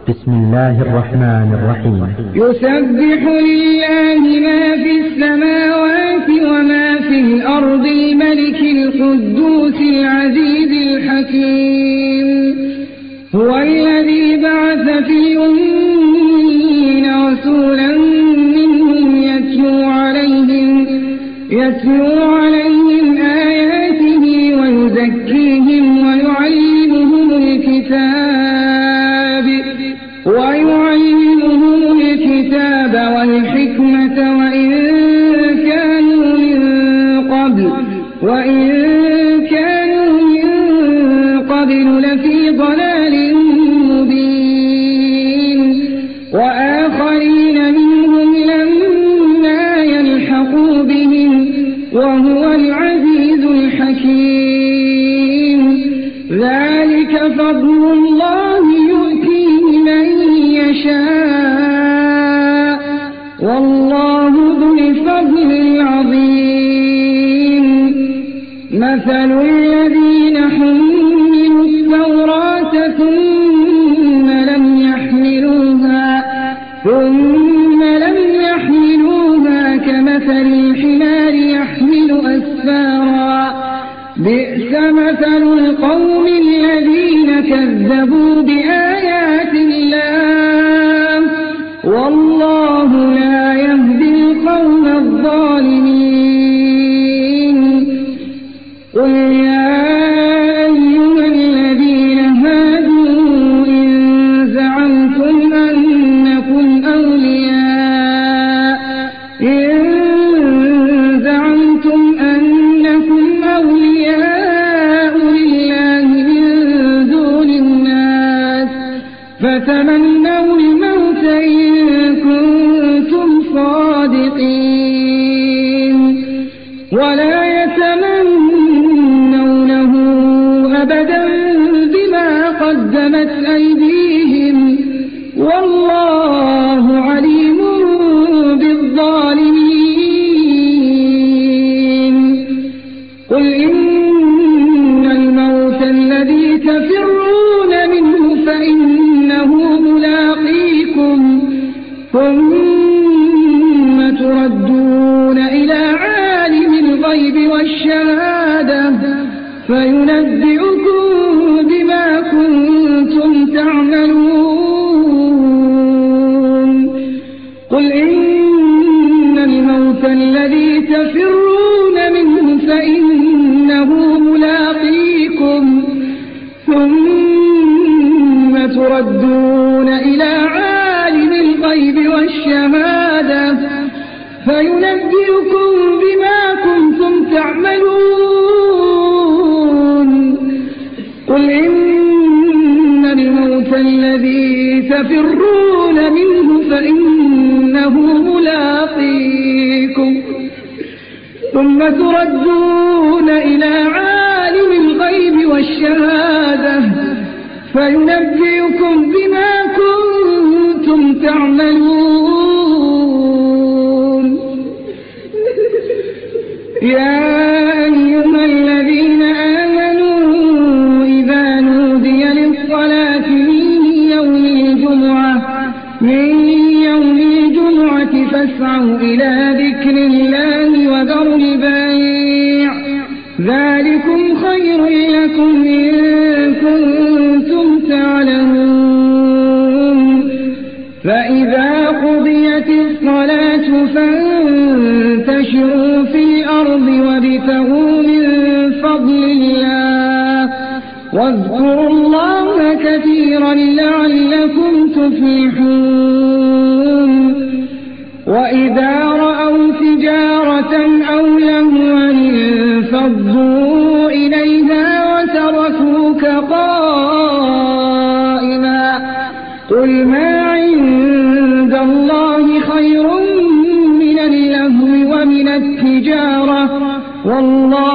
بسم الله الرحمن الرحيم. يسبح لله ما في السماوات وما في الأرض الملك القدوس العزيز الحكيم. هو الذي بعث في الأمين رسولا منهم يتلو عليهم آياته ويزكيهم ويعلمهم الكتاب والحكمة وإن كانوا من قبل لفي ضلال مبين. وآخرين منهم لما يلحقوا بهم وهو العزيز الحكيم. ذلك فضل الله يؤتيه من يشاء والله ذو الفضل العظيم. مثل الذين حملوا التوراة ثم لم يحملوها كمثل الحمار يحمل أسفارا. بئس مثل القوم الذين كذبوا بآيات الله والله لا يهدي القوم الظالمين. قل يا أيها الذين هادوا إن زعمتم أنكم أولياء لله من دون الناس فتمنوا الموت إن كنتم صادقين ولا يتمنونه أبدا بما قدمت أيديهم والله عليم بالظالمين. قل إن الموت الذي تفرون منه فإنه ملاقيكم ثم تردون إلى عالم الغيب والشهادة فينبئكم بما كنتم تعملون. قل إن الموت الذي تفرون منه فإنه ملاقيكم ثم تردون إلى عالم الغيب والشهادة فينبئكم بما كنتم تعملون. قل إن الموت الذي تفرون منه فإنه ملاقيكم ثم تردون إلى عالم الغيب والشهادة فينبئكم بما كنتم تعملون. يا أيها الذين آمنوا إذا نودي للصلاة من يوم الجمعة فاسعوا إلى ذكر الله وذروا البيع ذلكم خير لكم إن كنتم تعلمون. فإذا قضيت الصلاة فانتشروا في الأرض وابتغوا من فضل الله واذكروا الله كثيرا لعلكم تفلحون. وإذا رأوا تجارة أو لهوا انفضوا إليها وتركوك قائما قل ما عند الله خير من اللهو ومن التجارة والله